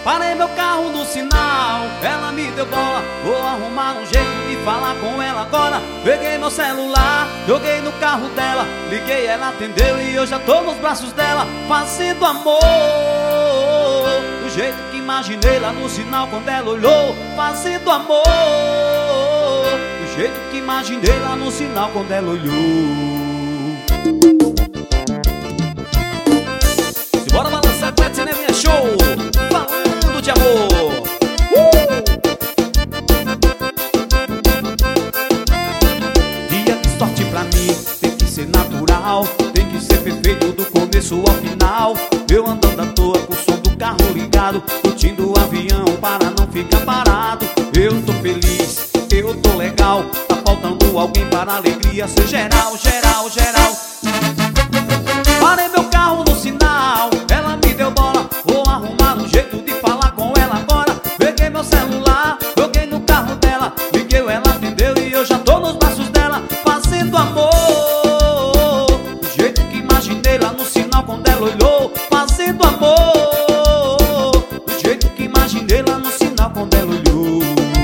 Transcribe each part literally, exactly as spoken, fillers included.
Parei meu carro no sinal, ela me deu bola. Vou arrumar um jeito de falar com ela agora. Peguei meu celular, joguei no carro dela, liguei, ela atendeu e eu já tô nos braços dela, fazendo amor do jeito que imaginei lá no sinal quando ela olhou. Fazendo amor do jeito que imaginei lá no sinal quando ela olhou. Bora balançar, Pet Cineminha Show, falando de amor. uh! Dia de sorte pra mim tem que ser natural, tem que ser perfeito do começo ao final. Eu andando à toa com o som do carro ligado, curtindo o avião para não ficar parado. Eu tô feliz, eu tô legal, tá faltando alguém para a alegria ser geral, geral, geral. Parei meu carro no sinal, ela me deu bola. Vou arrumar um jeito de falar com ela agora. Peguei meu celular, joguei no carro dela, liguei, ela atendeu e eu já tô nos braços dela, fazendo amor do jeito que imaginei lá no sinal quando ela olhou. Fazendo amor do jeito que imaginei lá no sinal quando ela olhou.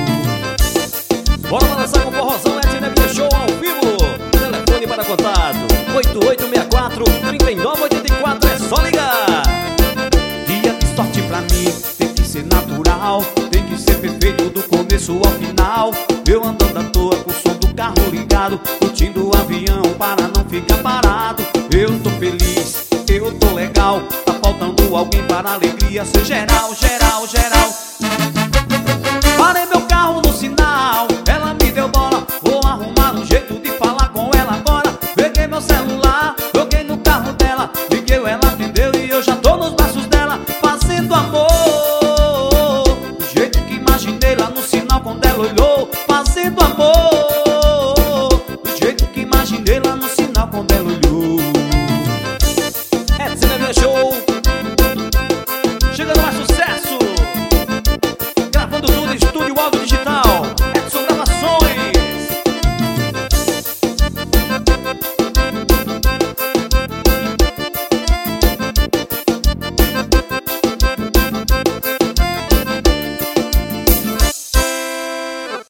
Bora balançar com o forrozão, Pet Cineminha Show ao vivo. Telefone para contato oito oito seis quatro, três nove oito quatro, é só ligar. Dia de sorte pra mim tem que ser natural, tem que ser perfeito do começo ao final. Eu andando à toa com o som do carro ligado, curtindo o avião para não ficar parado. Eu tô feliz, eu tô legal, tá faltando alguém para a alegria ser geral, geral, geral. Parei meu carro no sinal, ela me deu bola.